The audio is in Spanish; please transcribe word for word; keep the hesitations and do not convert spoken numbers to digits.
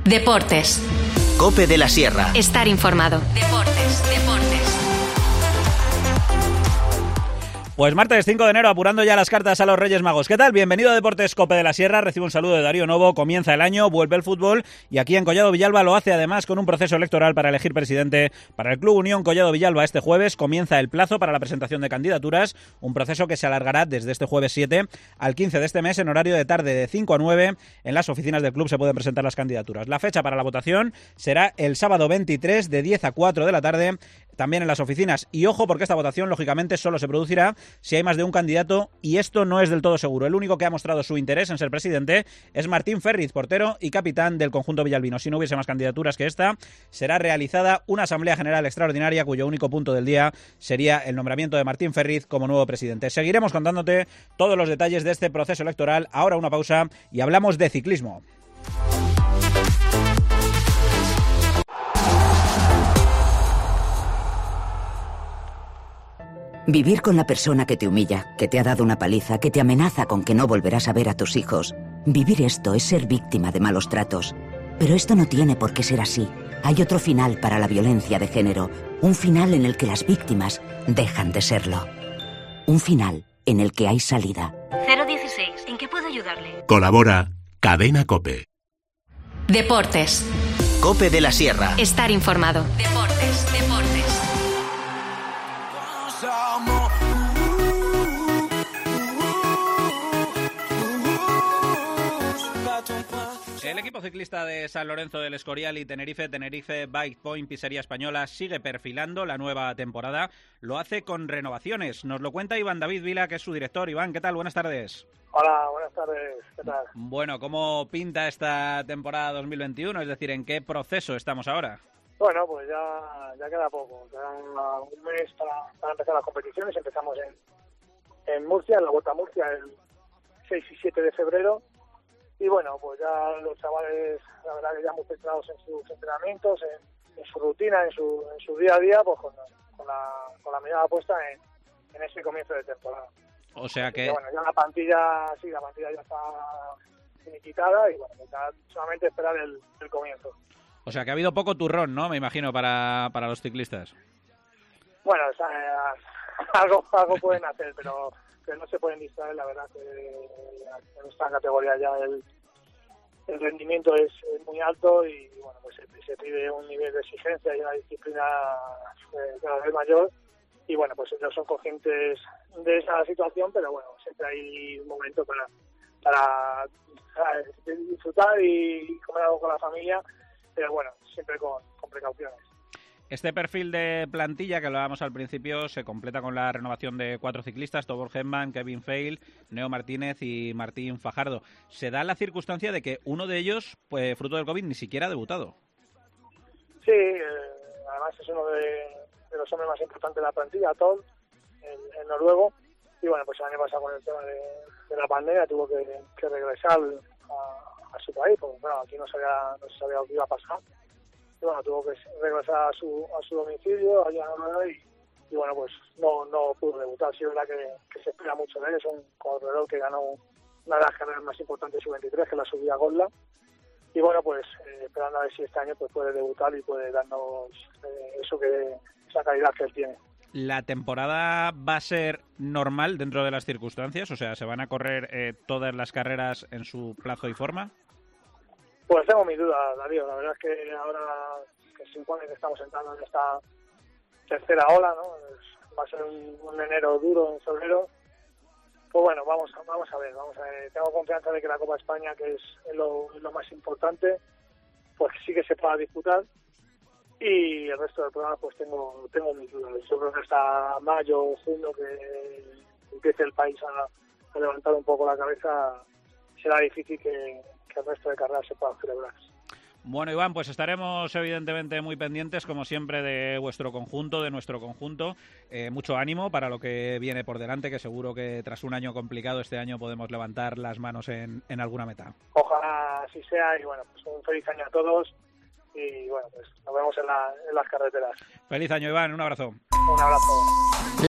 Deportes. COPE de la Sierra. Estar informado. Deportes, deportes. Pues martes cinco de enero, apurando ya las cartas a los Reyes Magos. ¿Qué tal? Bienvenido a Deportes COPE de la Sierra. Recibo un saludo de Darío Novo. Comienza el año, vuelve el fútbol y aquí en Collado Villalba lo hace además con un proceso electoral para elegir presidente para el Club Unión Collado Villalba. Este jueves comienza el plazo para la presentación de candidaturas, un proceso que se alargará desde este jueves siete al quince de este mes en horario de tarde de cinco a nueve. En las oficinas del club se pueden presentar las candidaturas. La fecha para la votación será el sábado veintitrés de diez a cuatro de la tarde, también en las oficinas. Y ojo, porque esta votación lógicamente solo se producirá si hay más de un candidato y esto no es del todo seguro. El único que ha mostrado su interés en ser presidente es Martín Ferriz, portero y capitán del conjunto villalbino. Si no hubiese más candidaturas que esta, será realizada una asamblea general extraordinaria cuyo único punto del día sería el nombramiento de Martín Ferriz como nuevo presidente. Seguiremos contándote todos los detalles de este proceso electoral. Ahora una pausa y hablamos de ciclismo. Vivir con la persona que te humilla, que te ha dado una paliza, que te amenaza con que no volverás a ver a tus hijos. Vivir esto es ser víctima de malos tratos. Pero esto no tiene por qué ser así. Hay otro final para la violencia de género. Un final en el que las víctimas dejan de serlo. Un final en el que hay salida. cero dieciséis. ¿En qué puedo ayudarle? Colabora Cadena COPE. Deportes. COPE de la Sierra. Estar informado. Deportes, deportes. El equipo ciclista de San Lorenzo del Escorial y Tenerife, Tenerife Bike Point Pizzería Española, sigue perfilando la nueva temporada. Lo hace con renovaciones. Nos lo cuenta Iván David Vila, que es su director. Iván, ¿qué tal? Buenas tardes. Hola, buenas tardes. ¿Qué tal? Bueno, ¿cómo pinta esta temporada dos mil veintiuno? Es decir, ¿en qué proceso estamos ahora? Bueno, pues ya, ya queda poco. Queda un mes para, para empezar las competiciones. Empezamos en, en Murcia, en la Vuelta a Murcia, el seis y siete de febrero. Y bueno, pues ya los chavales, la verdad que ya muy centrados en sus entrenamientos, en, en su rutina, en su, en su día a día, pues con, con, la, con la mirada puesta en, en ese comienzo de temporada. O sea que... que... Bueno, ya la plantilla, sí, la plantilla ya está finiquitada y bueno, ya solamente esperar el, el comienzo. O sea que ha habido poco turrón, ¿no? Me imagino, para, para los ciclistas. Bueno, o sea, algo, algo pueden hacer, pero... que no se pueden distraer, la verdad que en esta categoría ya el, el rendimiento es, es muy alto y bueno, pues se, se pide un nivel de exigencia y una disciplina eh, cada vez mayor y bueno, pues ellos son conscientes de esa situación, pero bueno, siempre hay un momento para, para, para disfrutar y comer algo con la familia, pero bueno, siempre con, con precauciones. Este perfil de plantilla que hablábamos al principio se completa con la renovación de cuatro ciclistas, Tobor Hedman, Kevin Feil, Neo Martínez y Martín Fajardo. Se da la circunstancia de que uno de ellos, pues fruto del COVID, ni siquiera ha debutado. Sí, eh, además es uno de, de los hombres más importantes de la plantilla, Tom, el, el noruego. Y bueno, pues el año pasado con el tema de, de la pandemia tuvo que, que regresar a, a su país, porque bueno, aquí no sabía, no se sabía lo que iba a pasar. Y bueno, tuvo que regresar a su a su domicilio allá en Noruega y, y bueno, pues no no pudo debutar. Sí es verdad que, que se espera mucho de él, es un corredor que ganó una de las carreras más importantes de su veintitrés, que es la subida a Gotland. Y bueno, pues eh, esperando a ver si este año pues puede debutar y puede darnos eh, eso que esa calidad que él tiene. ¿La temporada va a ser normal dentro de las circunstancias? O sea, ¿se van a correr eh, todas las carreras en su plazo y forma? Pues tengo mis dudas, Darío. La verdad es que ahora que se supone que estamos entrando en esta tercera ola, ¿no? Es, va a ser un, un enero duro en febrero. Pues bueno, vamos, vamos a ver, vamos a ver. Tengo confianza de que la Copa España, que es lo, lo más importante, pues sí que se pueda disputar. Y el resto del programa, pues tengo, tengo mis dudas. Yo creo que hasta mayo o junio que empiece el país a, a levantar un poco la cabeza, será difícil que que el resto de carreras se puedan celebrar. Bueno, Iván, pues estaremos evidentemente muy pendientes, como siempre, de vuestro conjunto, de nuestro conjunto. Eh, mucho ánimo para lo que viene por delante, que seguro que tras un año complicado este año podemos levantar las manos en, en alguna meta. Ojalá así sea y bueno, pues un feliz año a todos y bueno, pues nos vemos en, la, en las carreteras. Feliz año, Iván, un abrazo. Un abrazo.